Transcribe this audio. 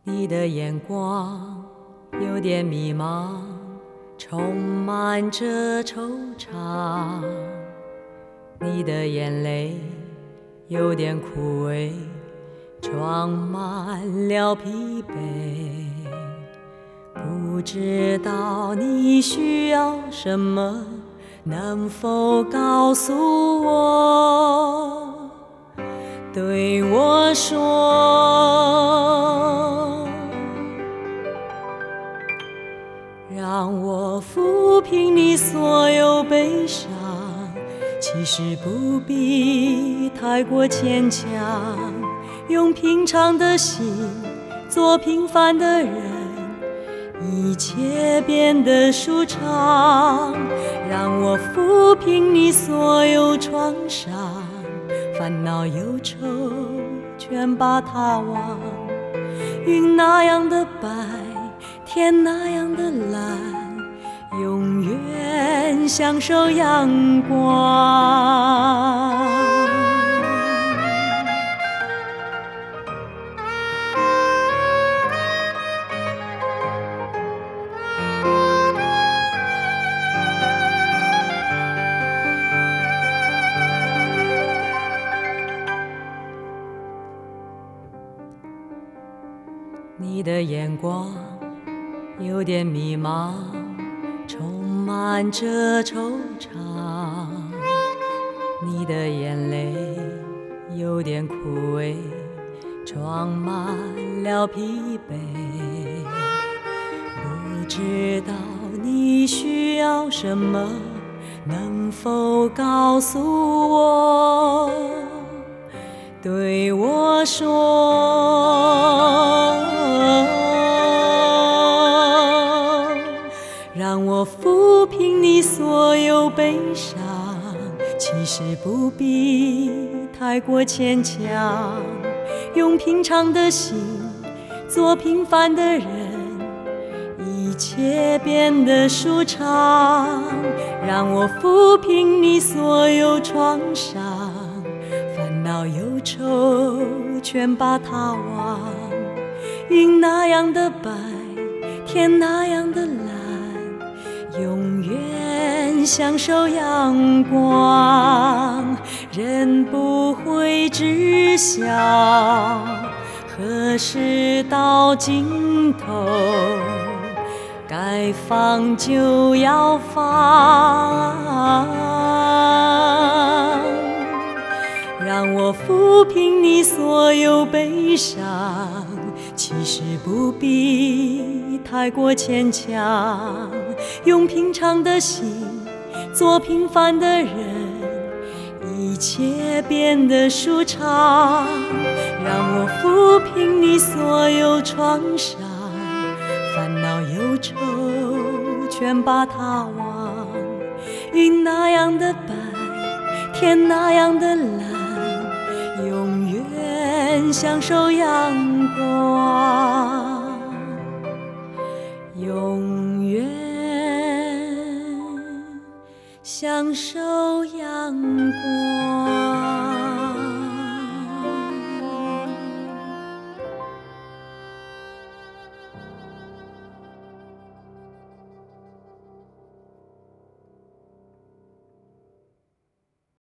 你的眼光有点迷茫，充满着惆怅。你的眼泪有点枯萎，装满了疲惫。不知道你需要什么，能否告诉我？对我说，让我抚平你所有悲伤，其实不必太过牵强，用平常的心做平凡的人，一切变得舒畅。让我抚平你所有创伤，烦恼忧愁全把它忘。云那样的白，天那样的蓝，永远享受阳光。你的眼光有点迷茫，充满着惆怅。你的眼泪有点枯萎，装满了疲惫。不知道你需要什么，能否告诉我？对我说，让我抚平你所有悲伤，其实不必太过牵强，用平常的心做平凡的人，一切变得舒畅。让我抚平你所有创伤，烦恼忧愁全把它忘。云那样的白，天那样的蓝，永远享受阳光。人不会知晓何时到尽头，该放就要放。让我抚平你所有悲伤，其实不必太过牵强，用平常的心做平凡的人，一切变得舒畅。让我抚平你所有创伤，烦恼忧愁全把它忘。云那样的白，天那样的蓝，永远享受阳光，永远享受阳光。